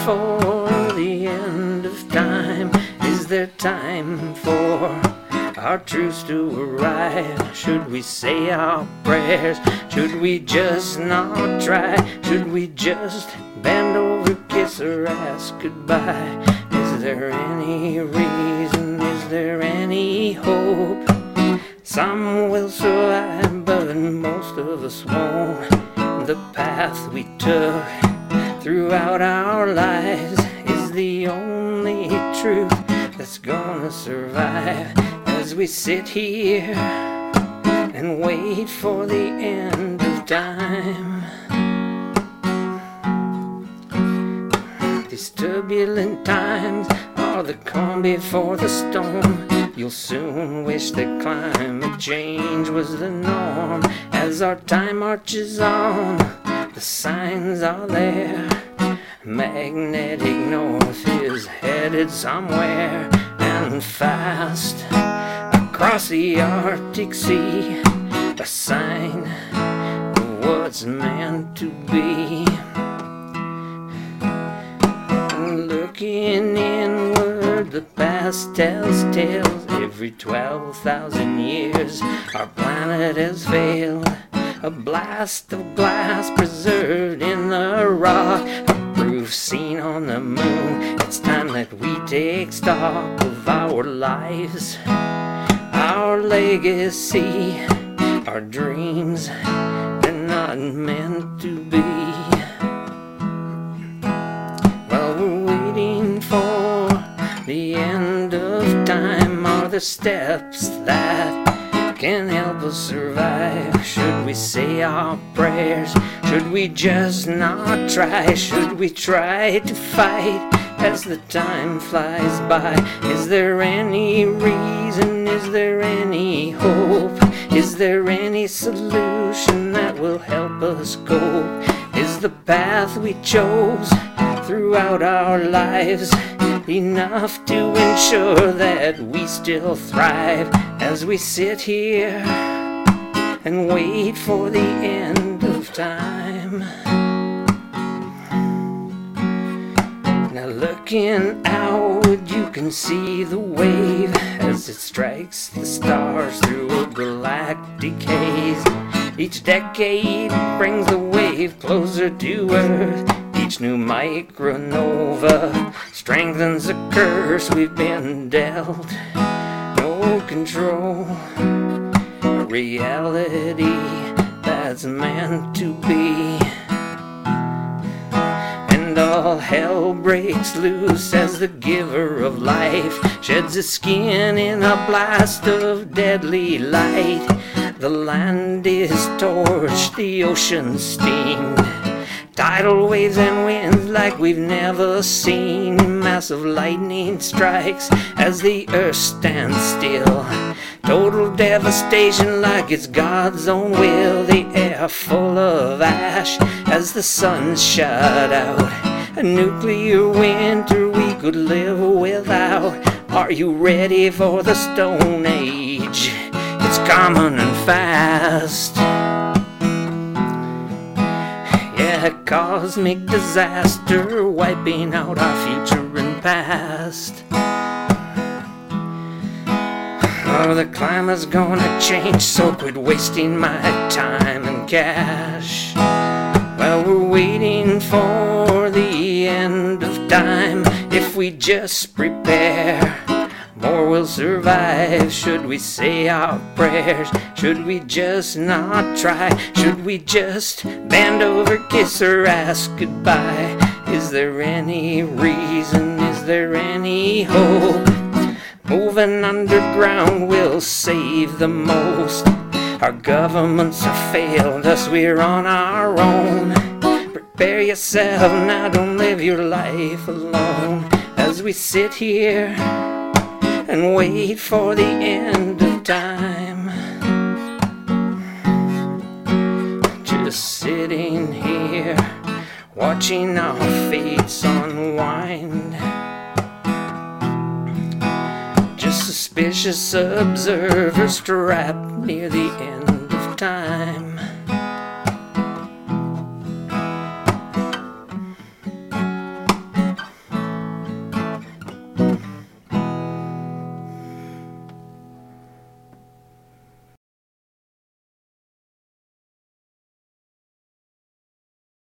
for the end of time? Is there time for our truce to arrive? Should we say our prayers? Should we just not try? Should we just bend over, kiss, or ask goodbye? Is there any reason? Is there any hope? Some will survive, but most of us won't. The path we took throughout our lives is the only truth that's gonna survive as we sit here and wait for the end of time. These turbulent times are the calm before the storm. You'll soon wish that climate change was the norm. As our time marches on, the signs are there. Magnetic north is headed somewhere, and fast across the Arctic Sea, a sign of what's meant to be. Looking inward, the past tells tales. Every 12,000 years our planet has failed. A blast of glass preserved in the rock, a proof seen on the moon. It's time that we take stock of our lives, our legacy, our dreams. They're not meant to be. Well, we're waiting for the end of time. Are the steps that can help us survive? Should we say our prayers? Should we just not try? Should we try to fight as the time flies by? Is there any reason? Is there any hope? Is there any solution that will help us cope? Is the path we chose throughout our lives enough to ensure that we still thrive as we sit here and wait for the end of time? Now looking outward, you can see the wave as it strikes the stars through a galactic haze. Each decade brings the wave closer to Earth. Each new micronova strengthens the curse we've been dealt. No control, a reality that's meant to be. And all hell breaks loose as the giver of life sheds his skin in a blast of deadly light. The land is torched, the ocean steamed. Tidal waves and winds like we've never seen. Massive lightning strikes as the earth stands still. Total devastation like it's God's own will. The air full of ash as the sun's shut out. A nuclear winter we could live without. Are you ready for the Stone Age? It's coming and fast. A cosmic disaster wiping out our future and past. Oh, the climate's gonna change, so quit wasting my time and cash. Well, we're waiting for the end of time. If we just prepare, more will survive. Should we say our prayers? Should we just not try? Should we just bend over, kiss, or ask goodbye? Is there any reason? Is there any hope? Moving underground will save the most. Our governments have failed us, we're on our own. Prepare yourself now, don't live your life alone. As we sit here and wait for the end of time. Just sitting here, watching our fates unwind. Just suspicious observers trapped near the end of time.